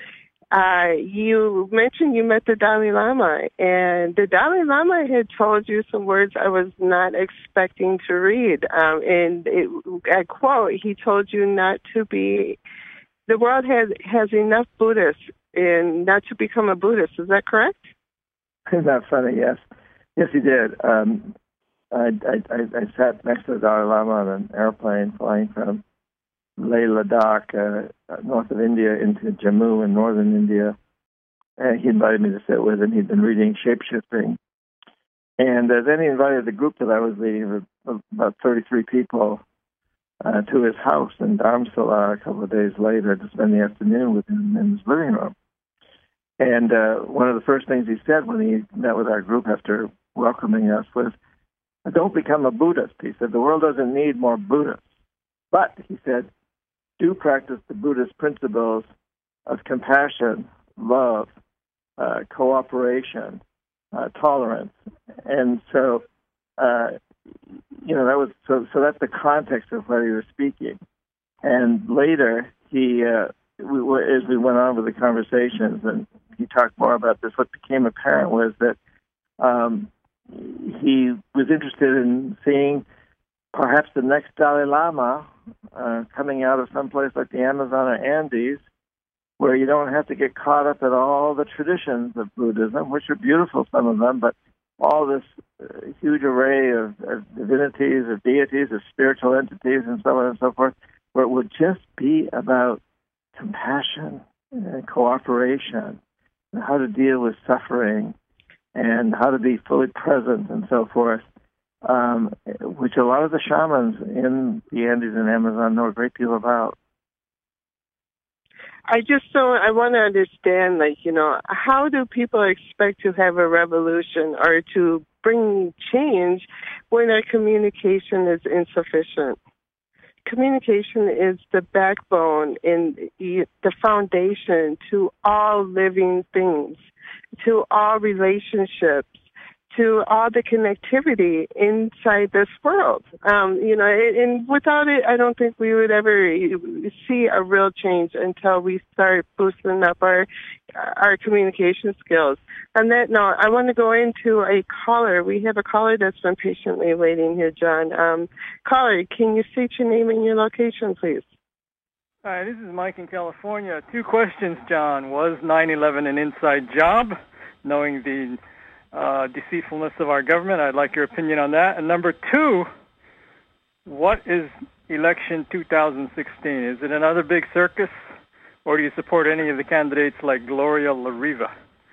[SPEAKER 2] Uh, you mentioned you met the Dalai Lama, and the Dalai Lama had told you some words I was not expecting to read. Um, and it, I quote, he told you not to be, the world has, has enough Buddhists and not to become a Buddhist. Is that correct?
[SPEAKER 3] Isn't that funny? Yes. Yes, he did. Um, I, I, I, I sat next to the Dalai Lama on an airplane flying from Leh Ladakh, uh, north of India, into Jammu in northern India. And he invited me to sit with him. He'd been reading Shapeshifting. And uh, then he invited the group that I was leading, about thirty-three people, uh, to his house in Dharamsala a couple of days later to spend the afternoon with him in his living room. And uh, one of the first things he said when he met with our group after welcoming us was, "Don't become a Buddhist." He said, "The world doesn't need more Buddhists. But," he said, "do practice the Buddhist principles of compassion, love, uh, cooperation, uh, tolerance." And so, uh, you know, that was so. So that's the context of what he was speaking. And later, he, uh, we, as we went on with the conversations, and he talked more about this, what became apparent was that um, he was interested in seeing perhaps the next Dalai Lama uh, coming out of someplace like the Amazon or Andes, where you don't have to get caught up in all the traditions of Buddhism, which are beautiful, some of them, but all this uh, huge array of, of divinities, of deities, of spiritual entities, and so on and so forth, where it would just be about compassion and cooperation, and how to deal with suffering, and how to be fully present, and so forth. Um, which a lot of the shamans in the Andes and Amazon know a great deal about.
[SPEAKER 2] I just don't, I want to understand, like, you know, how do people expect to have a revolution or to bring change when our communication is insufficient? Communication is the backbone and the foundation to all living things, to all relationships, to all the connectivity inside this world. Um, you know, and without it, I don't think we would ever see a real change until we start boosting up our our communication skills. On that note, I want to go into a caller. We have a caller that's been patiently waiting here, John. Um, caller, can you state your name and your location, please?
[SPEAKER 9] Hi, this is Mike in California. Two questions, John. Was nine eleven an inside job? Knowing the Uh, deceitfulness of our government. I'd like your opinion on that. And number two, what is election two thousand sixteen? Is it another big circus, or do you support any of the candidates like Gloria La Riva?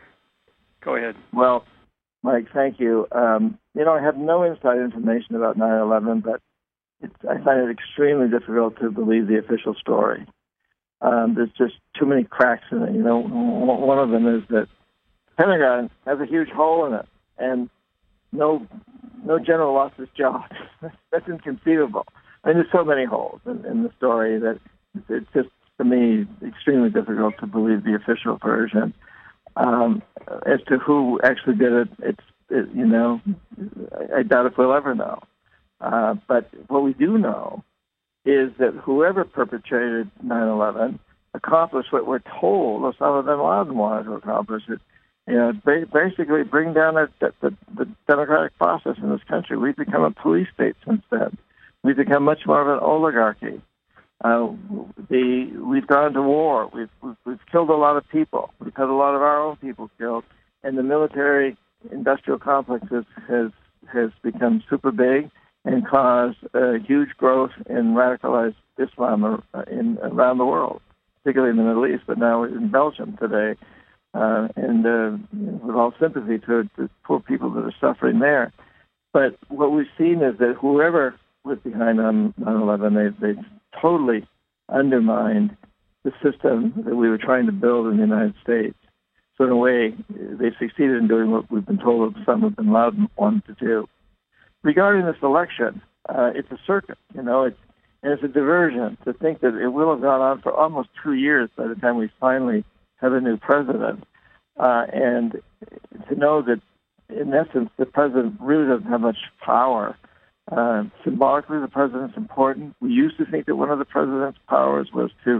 [SPEAKER 9] Go ahead.
[SPEAKER 3] Well, Mike, thank you. Um, you know, I have no inside information about nine eleven, but it's, I find it extremely difficult to believe the official story. Um, there's just too many cracks in it. You know, one of them is that Pentagon has a huge hole in it, and no no general lost his job. That's inconceivable. I mean, there's so many holes in, in the story that it's just, to me, extremely difficult to believe the official version. Um, as to who actually did it, it's, it, you know, I, I doubt if we'll ever know. Uh, but what we do know is that whoever perpetrated nine eleven accomplished what we're told Osama bin Laden wanted to accomplish. It, You know, basically bring down the, the, the democratic process in this country. We've become a police state since then. We've become much more of an oligarchy. Uh, the we've gone to war. We've, we've we've killed a lot of people. We've had a lot of our own people killed, and the military-industrial complex has has, has become super big and caused uh, huge growth in radicalized Islam in around the world, particularly in the Middle East, but now in Belgium today. Uh, and uh, with all sympathy to the poor people that are suffering there. But what we've seen is that whoever was behind nine eleven, they, they totally undermined the system that we were trying to build in the United States. So in a way, they succeeded in doing what we've been told Osama bin Laden wanted to do. Regarding this election, uh, it's a circus, you know, it's, and it's a diversion to think that it will have gone on for almost two years by the time we finally have a new president, uh, and to know that, in essence, the president really doesn't have much power. Uh, symbolically, the president's important. We used to think that one of the president's powers was to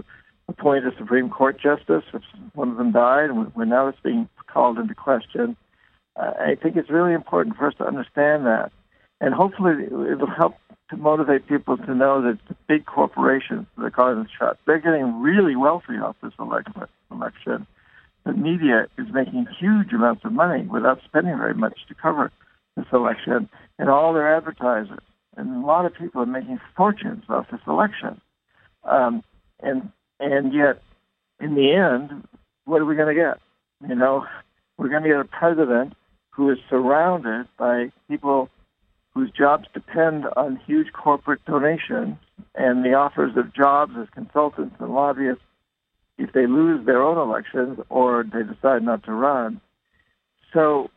[SPEAKER 3] appoint a Supreme Court justice, which one of them died, and we're now it's being called into question. Uh, I think it's really important for us to understand that. And hopefully it'll help to motivate people to know that the big corporations that are calling the shots, they're getting really wealthy off this election. The media is making huge amounts of money without spending very much to cover this election, and all their advertisers. And a lot of people are making fortunes off this election. Um, and and yet, in the end, what are we going to get? You know, we're going to get a president who is surrounded by people whose jobs depend on huge corporate donations and the offers of jobs as consultants and lobbyists if they lose their own elections or they decide not to run. So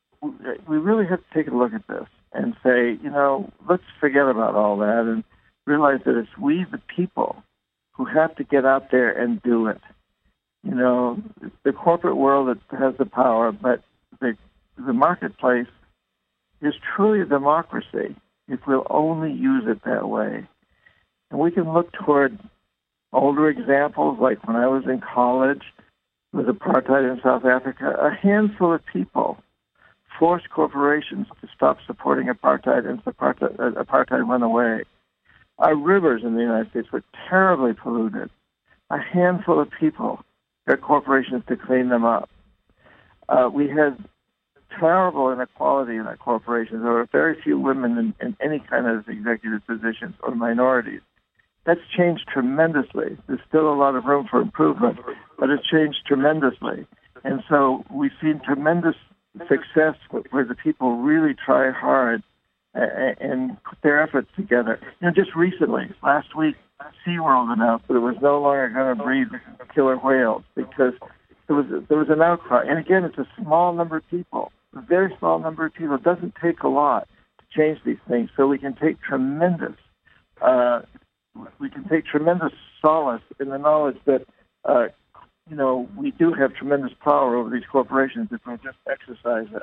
[SPEAKER 3] we really have to take a look at this and say, you know, let's forget about all that and realize that it's we, the people, who have to get out there and do it. You know, it's the corporate world that has the power, but the, the marketplace is truly a democracy if we'll only use it that way. And we can look toward older examples, like when I was in college with apartheid in South Africa, a handful of people forced corporations to stop supporting apartheid, and apartheid, apartheid went away. Our rivers in the United States were terribly polluted. A handful of people got corporations to clean them up. Uh, we had terrible inequality in our corporations. There were very few women in, in any kind of executive positions or minorities. That's changed tremendously. There's still a lot of room for improvement, but it's changed tremendously. And so we've seen tremendous success where the people really try hard and put their efforts together. You know, just recently, last week, SeaWorld announced that it was no longer going to breed killer whales because there was there was an outcry. And again, it's a small number of people, a very small number of people. It doesn't take a lot to change these things. So we can take tremendous, uh, we can take tremendous solace in the knowledge that, uh, you know, we do have tremendous power over these corporations if we just exercise it.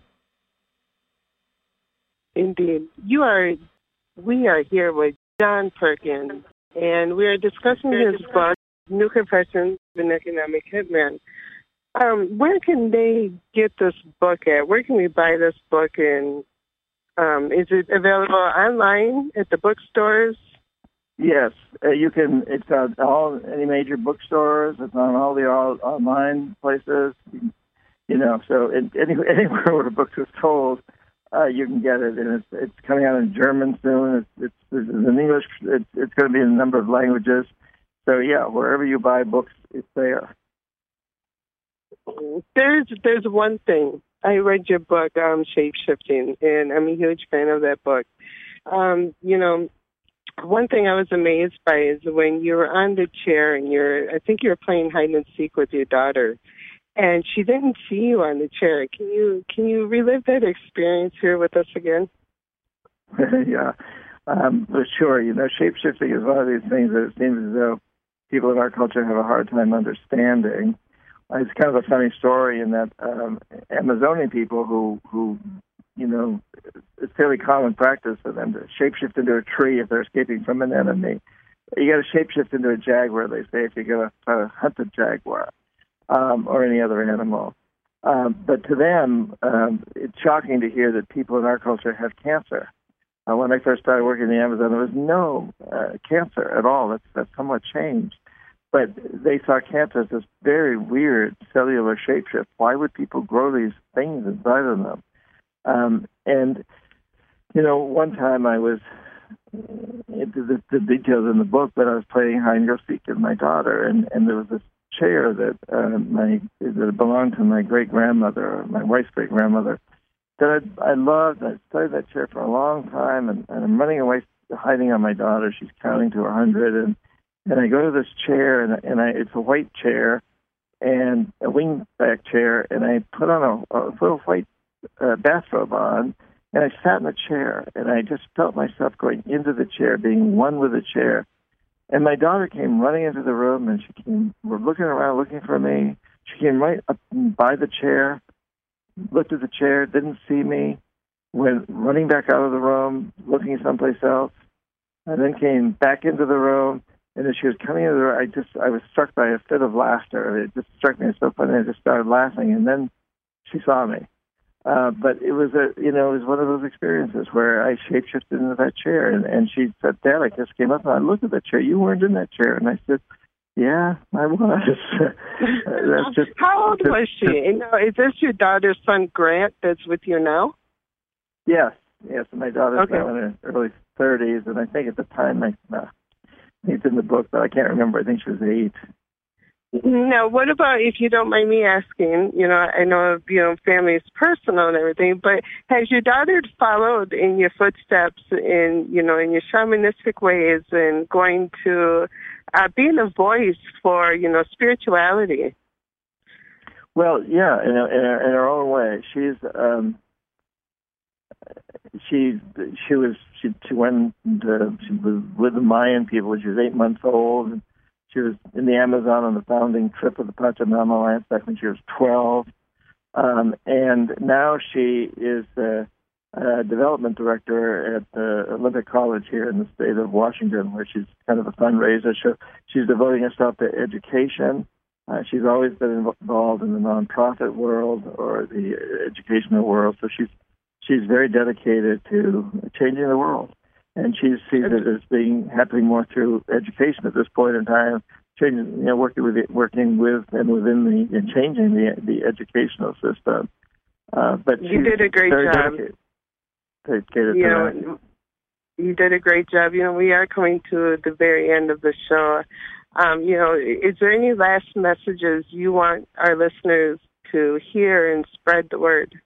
[SPEAKER 2] Indeed. You are, we are here with John Perkins, and we are discussing his book, New Confessions of an Economic Hitman. Um, where can they get this book at? Where can we buy this book? And um, is it available online at the bookstores?
[SPEAKER 3] Yes, uh, you can. It's on all any major bookstores. It's on all the all, online places. You know, so in, any, anywhere where a book is sold, uh, you can get it. And it's it's coming out in German soon. It's it's, it's in English. It's, it's going to be in a number of languages. So yeah, wherever you buy books, it's there.
[SPEAKER 2] There's there's one thing. I read your book, um, Shape-Shifting, and I'm a huge fan of that book. Um, you know. One thing I was amazed by is when you were on the chair and you're, I think you were playing hide and seek with your daughter, and she didn't see you on the chair. Can you can you relive that experience here with us again?
[SPEAKER 3] yeah, um, well, sure. You know, shape-shifting is one of these things that it seems as though people in our culture have a hard time understanding. Uh, it's kind of a funny story in that um, Amazonian people who who you know, it's fairly common practice for them to shapeshift into a tree if they're escaping from an enemy. You got to shapeshift into a jaguar, they say, if you're going to try to hunt a jaguar um, or any other animal. Um, but to them, um, it's shocking to hear that people in our culture have cancer. Uh, when I first started working in the Amazon, there was no uh, cancer at all. That's, that's somewhat changed. But they saw cancer as this very weird cellular shapeshift. Why would people grow these things inside of them? Um, and, you know, one time I was, the, the details in the book, but I was playing hide and go seek with my daughter, and, and there was this chair that uh, my that belonged to my great-grandmother, or my wife's great-grandmother, that I, I loved. I studied that chair for a long time, and, and I'm running away, hiding on my daughter. She's counting to a hundred, and, and I go to this chair, and, and I, it's a white chair, and a wing-back chair, and I put on a, a little white Uh, bathrobe on, and I sat in the chair, and I just felt myself going into the chair, being one with the chair. And my daughter came running into the room, and she came looking around, looking for me. She came right up by the chair, looked at the chair, didn't see me, went running back out of the room, looking someplace else, and then came back into the room, And as she was coming into the room, I just, I was struck by a fit of laughter. It just struck me as so funny. I just started laughing, and then she saw me. Uh, but it was a, you know, it was one of those experiences where I shapeshifted into that chair, and, and she said, "Dad, I just came up and I looked at that chair. You weren't in that chair." And I said, "Yeah, I was." That's just,
[SPEAKER 2] How old
[SPEAKER 3] just,
[SPEAKER 2] was she?
[SPEAKER 3] Just,
[SPEAKER 2] you know, is this your daughter's son, Grant, that's with you now?
[SPEAKER 3] Yes, yes. My daughter's
[SPEAKER 2] Okay.
[SPEAKER 3] now in her early thirties, and I think at the time, I, uh, it's in the book, but I can't remember. I think she was eight.
[SPEAKER 2] Now, what about, if you don't mind me asking, you know, I know, you know, family is personal and everything, but has your daughter followed in your footsteps in, you know, in your shamanistic ways and going to uh, being a voice for, you know, spirituality?
[SPEAKER 3] Well, yeah, in, a, in, her, in her own way. She's, um, she, she was, she, she went, to, she was with the Mayan people when she was eight months old, and she was in the Amazon on the founding trip of the Pachamama Alliance back when she was twelve. Um, and now she is the uh, development director at the Olympic College here in the state of Washington, where she's kind of a fundraiser. So she's devoting herself to education. Uh, she's always been involved in the nonprofit world or the educational world. So she's she's very dedicated to changing the world. And she sees it as being happening more through education at this point in time, changing, you know, working with it, working with and within the and changing the the educational system. Uh, but
[SPEAKER 2] you did a great
[SPEAKER 3] very
[SPEAKER 2] job.
[SPEAKER 3] Dedicated, dedicated
[SPEAKER 2] you
[SPEAKER 3] to
[SPEAKER 2] know,
[SPEAKER 3] that.
[SPEAKER 2] you did a great job. You know, we are coming to the very end of the show. Um, you know, is there any last messages you want our listeners to hear and spread the word?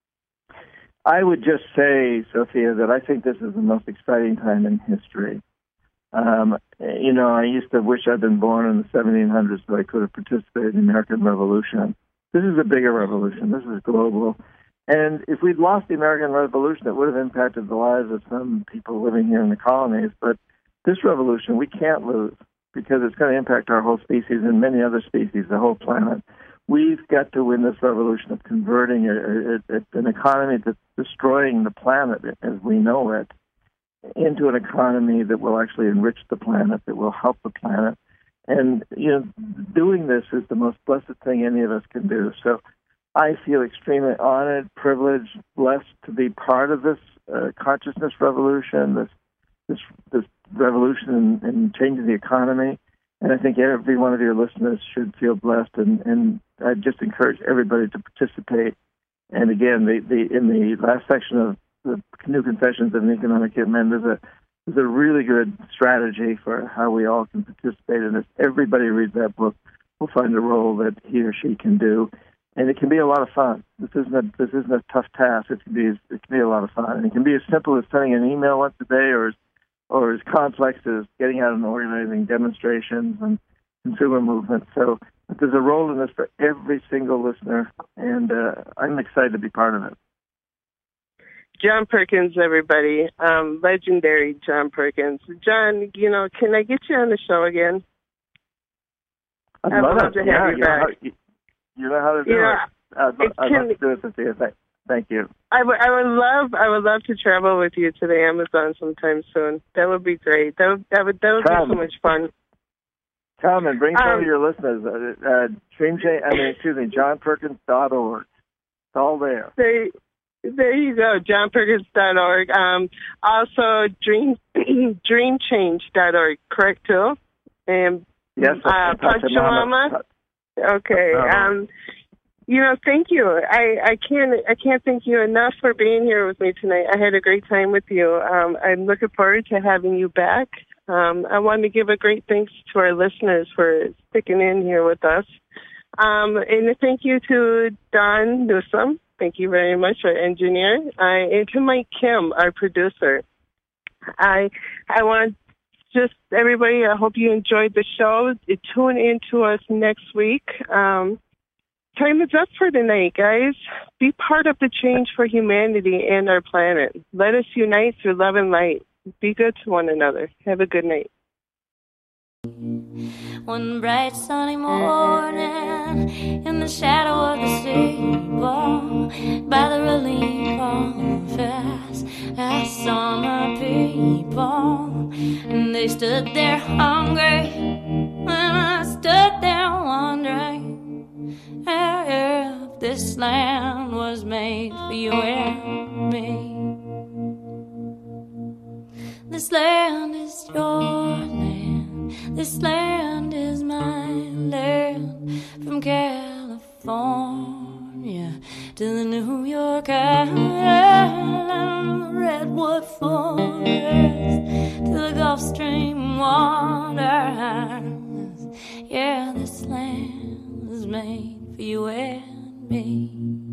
[SPEAKER 3] I would just say, Sophia, that I think this is the most exciting time in history. Um, you know, I used to wish I'd been born in the seventeen hundreds so I could have participated in the American Revolution. This is a bigger revolution. This is global. And if we'd lost the American Revolution, it would have impacted the lives of some people living here in the colonies. But this revolution we can't lose because it's going to impact our whole species and many other species, the whole planet. We've got to win this revolution of converting a, a, a, an economy that's destroying the planet as we know it into an economy that will actually enrich the planet, that will help the planet. And, you know, doing this is the most blessed thing any of us can do. So I feel extremely honored, privileged, blessed to be part of this uh, consciousness revolution, this this, this revolution in, in changing the economy. And I think every one of your listeners should feel blessed, and, and I just encourage everybody to participate. And again, the, the in the last section of the New Confessions of an Economic Hitman, there's a there's a really good strategy for how we all can participate in this. Everybody reads that book will find a role that he or she can do, and it can be a lot of fun. This isn't a, this isn't a tough task. It can be it can be a lot of fun, and it can be as simple as sending an email once a day, or as or as complex as getting out and organizing demonstrations and consumer movements. So there's a role in this for every single listener, and uh, I'm excited to be part of it.
[SPEAKER 2] John Perkins, everybody. Um, legendary John Perkins. John, you know, can I get you on the show again?
[SPEAKER 3] I'd
[SPEAKER 2] I would
[SPEAKER 3] love
[SPEAKER 2] love
[SPEAKER 3] it.
[SPEAKER 2] to have
[SPEAKER 3] yeah,
[SPEAKER 2] you
[SPEAKER 3] you know
[SPEAKER 2] back.
[SPEAKER 3] how, you, you know how to do
[SPEAKER 2] Yeah.
[SPEAKER 3] it. I'd,
[SPEAKER 2] It
[SPEAKER 3] I'd
[SPEAKER 2] can-
[SPEAKER 3] love to do it, Cynthia. Thank, thank you.
[SPEAKER 2] I would, I would love, I would love to travel with you to the Amazon sometime soon. That would be great. That would, that would, that would
[SPEAKER 3] Come.
[SPEAKER 2] be so much fun.
[SPEAKER 3] Come and bring some
[SPEAKER 2] Um,
[SPEAKER 3] of your listeners. Uh, uh, Dream J, I mean, excuse me, john perkins dot org. It's all there.
[SPEAKER 2] There, there you go, john perkins dot org. Um, also, dream, dream change dot org, correct, too? And
[SPEAKER 3] Yes,
[SPEAKER 2] uh, Pachamama. Okay. Um, you know, thank you. I, I can't I can't thank you enough for being here with me tonight. I had a great time with you. Um, I'm looking forward to having you back. Um, I want to give a great thanks to our listeners for sticking in here with us. Um, and thank you to Don Newsom. Thank you very much, our engineer. Uh, and to Mike Kim, our producer. I I want just everybody, I hope you enjoyed the show. Tune in to us next week. Um, time is up for tonight, guys. Be part of the change for humanity and our planet. Let us unite through love and light. Be good to one another. Have a good night.
[SPEAKER 1] One bright sunny morning, in the shadow of the steeple, by the relief office, I saw my people, and they stood there hungry, and I stood there wondering if this land was made for you and me. This land is your land, this land is my land. From California to the New York Island, redwood forest to the Gulf Stream waters. Yeah, this land is made for you and me.